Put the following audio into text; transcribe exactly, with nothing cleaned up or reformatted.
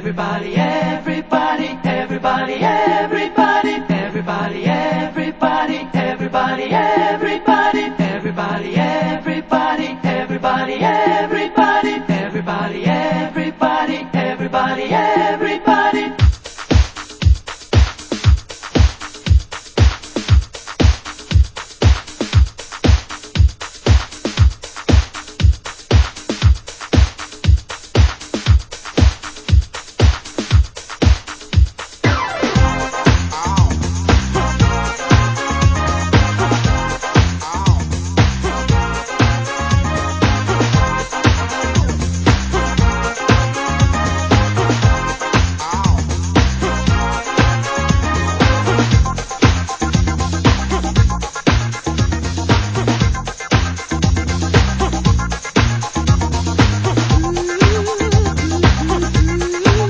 everybody, everybody, everybody, everybody, everybody, everybody, everybody, everybody, everybody, everybody, everybody, everybody, everybody, everybody, everybody, everybody.